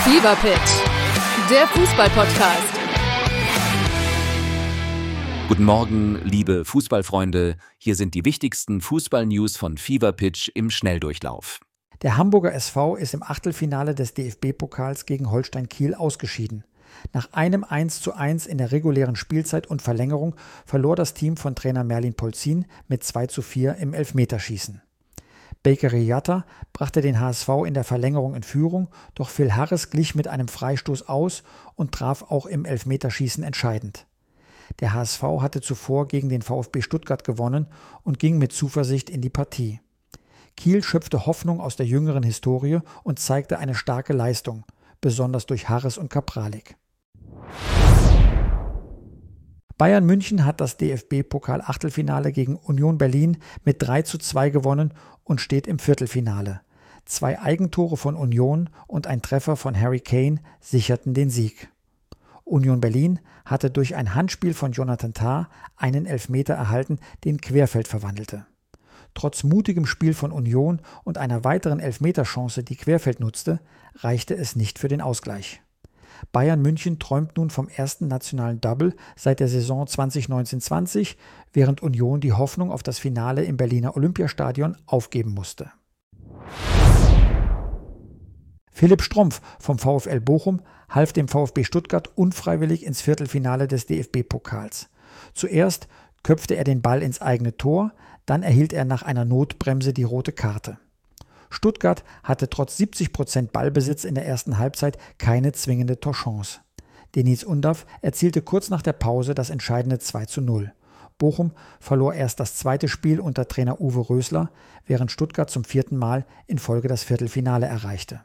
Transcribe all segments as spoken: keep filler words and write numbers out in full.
Fever Pitch, der Fußball-Podcast. Guten Morgen, liebe Fußballfreunde. Hier sind die wichtigsten Fußball-News von Fever Pitch im Schnelldurchlauf. Der Hamburger S V ist im Achtelfinale des D F B-Pokals gegen Holstein Kiel ausgeschieden. Nach einem eins zu eins in der regulären Spielzeit und Verlängerung verlor das Team von Trainer Merlin Polzin mit zwei zu vier im Elfmeterschießen. Bakery Jatta brachte den H S V in der Verlängerung in Führung, doch Phil Harris glich mit einem Freistoß aus und traf auch im Elfmeterschießen entscheidend. Der H S V hatte zuvor gegen den VfB Stuttgart gewonnen und ging mit Zuversicht in die Partie. Kiel schöpfte Hoffnung aus der jüngeren Historie und zeigte eine starke Leistung, besonders durch Harris und Kapralik. Bayern München hat das D F B-Pokal-Achtelfinale gegen Union Berlin mit drei zu zwei gewonnen und steht im Viertelfinale. Zwei Eigentore von Union und ein Treffer von Harry Kane sicherten den Sieg. Union Berlin hatte durch ein Handspiel von Jonathan Tah einen Elfmeter erhalten, den Querfeld verwandelte. Trotz mutigem Spiel von Union und einer weiteren Elfmeterchance, die Querfeld nutzte, reichte es nicht für den Ausgleich. Bayern München träumt nun vom ersten nationalen Double seit der Saison zwanzig neunzehn zwanzig, während Union die Hoffnung auf das Finale im Berliner Olympiastadion aufgeben musste. Philipp Strumpf vom VfL Bochum half dem VfB Stuttgart unfreiwillig ins Viertelfinale des D F B-Pokals. Zuerst köpfte er den Ball ins eigene Tor, dann erhielt er nach einer Notbremse die rote Karte. Stuttgart hatte trotz siebzig Prozent Ballbesitz in der ersten Halbzeit keine zwingende Torchance. Deniz Undav erzielte kurz nach der Pause das entscheidende zwei zu null. Bochum verlor erst das zweite Spiel unter Trainer Uwe Rösler, während Stuttgart zum vierten Mal in Folge das Viertelfinale erreichte.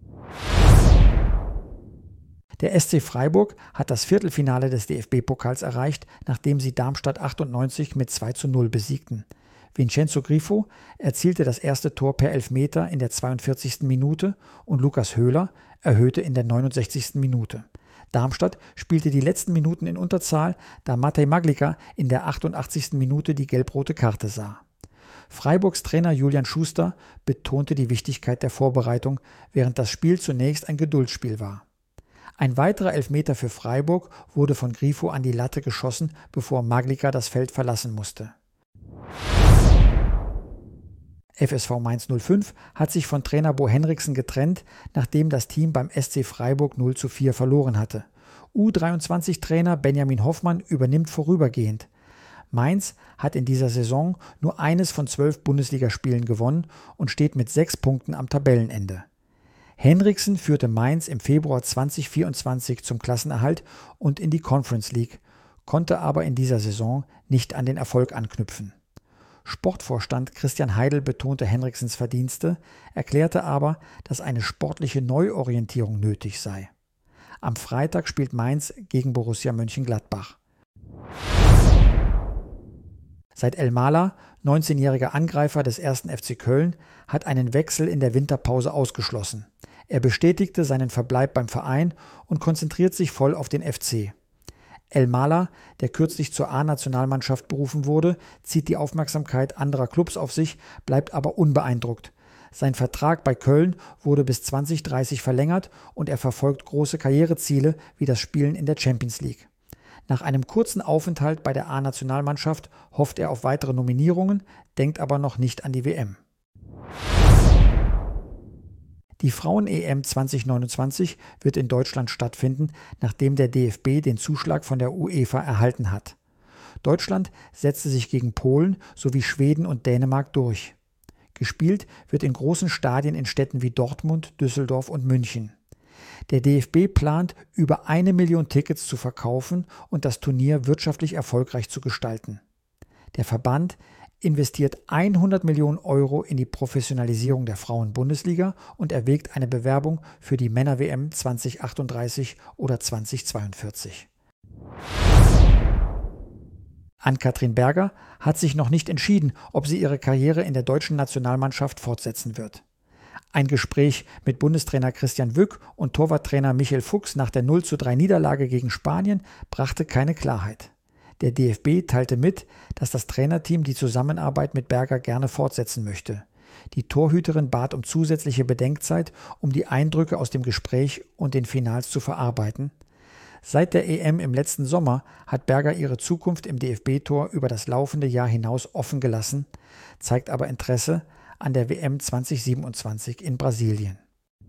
Der S C Freiburg hat das Viertelfinale des D F B-Pokals erreicht, nachdem sie Darmstadt achtundneunzig mit zwei zu null besiegten. Vincenzo Grifo erzielte das erste Tor per Elfmeter in der zweiundvierzigsten Minute und Lukas Höhler erhöhte in der neunundsechzigsten Minute. Darmstadt spielte die letzten Minuten in Unterzahl, da Matej Maglica in der achtundachtzigsten Minute die gelb-rote Karte sah. Freiburgs Trainer Julian Schuster betonte die Wichtigkeit der Vorbereitung, während das Spiel zunächst ein Geduldsspiel war. Ein weiterer Elfmeter für Freiburg wurde von Grifo an die Latte geschossen, bevor Maglica das Feld verlassen musste. F S V Mainz null fünf hat sich von Trainer Bo Henriksen getrennt, nachdem das Team beim S C Freiburg null zu vier verloren hatte. U dreiundzwanzig-Trainer Benjamin Hoffmann übernimmt vorübergehend. Mainz hat in dieser Saison nur eines von zwölf Bundesligaspielen gewonnen und steht mit sechs Punkten am Tabellenende. Henriksen führte Mainz im Februar zwanzig vierundzwanzig zum Klassenerhalt und in die Conference League, konnte aber in dieser Saison nicht an den Erfolg anknüpfen. Sportvorstand Christian Heidel betonte Henriksens Verdienste, erklärte aber, dass eine sportliche Neuorientierung nötig sei. Am Freitag spielt Mainz gegen Borussia Mönchengladbach. Seit El Mala, neunzehnjähriger Angreifer des ersten F C Köln, hat einen Wechsel in der Winterpause ausgeschlossen. Er bestätigte seinen Verbleib beim Verein und konzentriert sich voll auf den F C. El Mala, der kürzlich zur A-Nationalmannschaft berufen wurde, zieht die Aufmerksamkeit anderer Clubs auf sich, bleibt aber unbeeindruckt. Sein Vertrag bei Köln wurde bis zwanzig dreißig verlängert und er verfolgt große Karriereziele wie das Spielen in der Champions League. Nach einem kurzen Aufenthalt bei der A-Nationalmannschaft hofft er auf weitere Nominierungen, denkt aber noch nicht an die W M. Die Frauen-E M zwanzig neunundzwanzig wird in Deutschland stattfinden, nachdem der D F B den Zuschlag von der UEFA erhalten hat. Deutschland setzte sich gegen Polen sowie Schweden und Dänemark durch. Gespielt wird in großen Stadien in Städten wie Dortmund, Düsseldorf und München. Der D F B plant, über eine Million Tickets zu verkaufen und das Turnier wirtschaftlich erfolgreich zu gestalten. Der Verband investiert hundert Millionen Euro in die Professionalisierung der Frauen-Bundesliga und erwägt eine Bewerbung für die Männer-W M zwanzig achtunddreißig oder zwanzig zweiundvierzig. Ann-Kathrin Berger hat sich noch nicht entschieden, ob sie ihre Karriere in der deutschen Nationalmannschaft fortsetzen wird. Ein Gespräch mit Bundestrainer Christian Wück und Torwarttrainer Michael Fuchs nach der null zu drei Niederlage gegen Spanien brachte keine Klarheit. Der D F B teilte mit, dass das Trainerteam die Zusammenarbeit mit Berger gerne fortsetzen möchte. Die Torhüterin bat um zusätzliche Bedenkzeit, um die Eindrücke aus dem Gespräch und den Finals zu verarbeiten. Seit der E M im letzten Sommer hat Berger ihre Zukunft im D F B-Tor über das laufende Jahr hinaus offen gelassen, zeigt aber Interesse an der W M zwanzig siebenundzwanzig in Brasilien.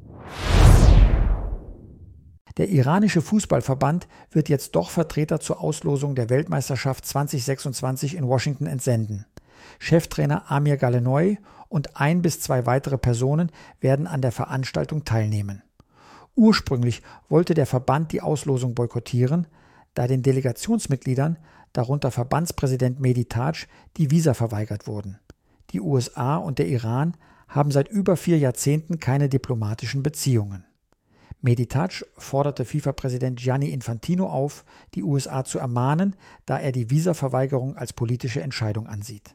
Der iranische Fußballverband wird jetzt doch Vertreter zur Auslosung der Weltmeisterschaft zwanzig sechsundzwanzig in Washington entsenden. Cheftrainer Amir Galenoy und ein bis zwei weitere Personen werden an der Veranstaltung teilnehmen. Ursprünglich wollte der Verband die Auslosung boykottieren, da den Delegationsmitgliedern, darunter Verbandspräsident Mehdi Taj, die Visa verweigert wurden. Die U S A und der Iran haben seit über vier Jahrzehnten keine diplomatischen Beziehungen. Mehdi Taj forderte FIFA-Präsident Gianni Infantino auf, die U S A zu ermahnen, da er die Visaverweigerung als politische Entscheidung ansieht.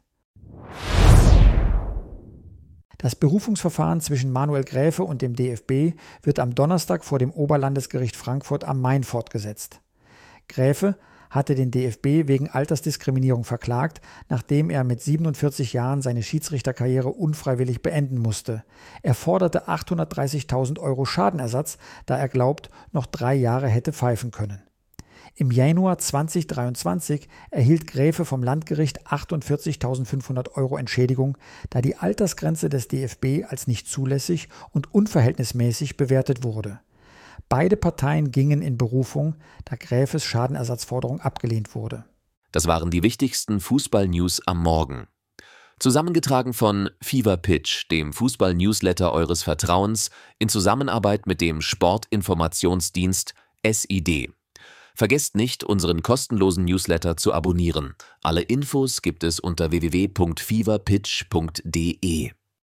Das Berufungsverfahren zwischen Manuel Gräfe und dem D F B wird am Donnerstag vor dem Oberlandesgericht Frankfurt am Main fortgesetzt. Gräfe hatte den D F B wegen Altersdiskriminierung verklagt, nachdem er mit siebenundvierzig Jahren seine Schiedsrichterkarriere unfreiwillig beenden musste. Er forderte achthundertdreißigtausend Euro Schadenersatz, da er glaubt, noch drei Jahre hätte pfeifen können. Im Januar zweitausenddreiundzwanzig erhielt Gräfe vom Landgericht achtundvierzigtausendfünfhundert Euro Entschädigung, da die Altersgrenze des D F B als nicht zulässig und unverhältnismäßig bewertet wurde. Beide Parteien gingen in Berufung, da Gräfes Schadenersatzforderung abgelehnt wurde. Das waren die wichtigsten Fußball-News am Morgen. Zusammengetragen von Fever Pitch, dem Fußball-Newsletter eures Vertrauens, in Zusammenarbeit mit dem Sportinformationsdienst S I D. Vergesst nicht, unseren kostenlosen Newsletter zu abonnieren. Alle Infos gibt es unter w w w punkt fever pitch punkt d e.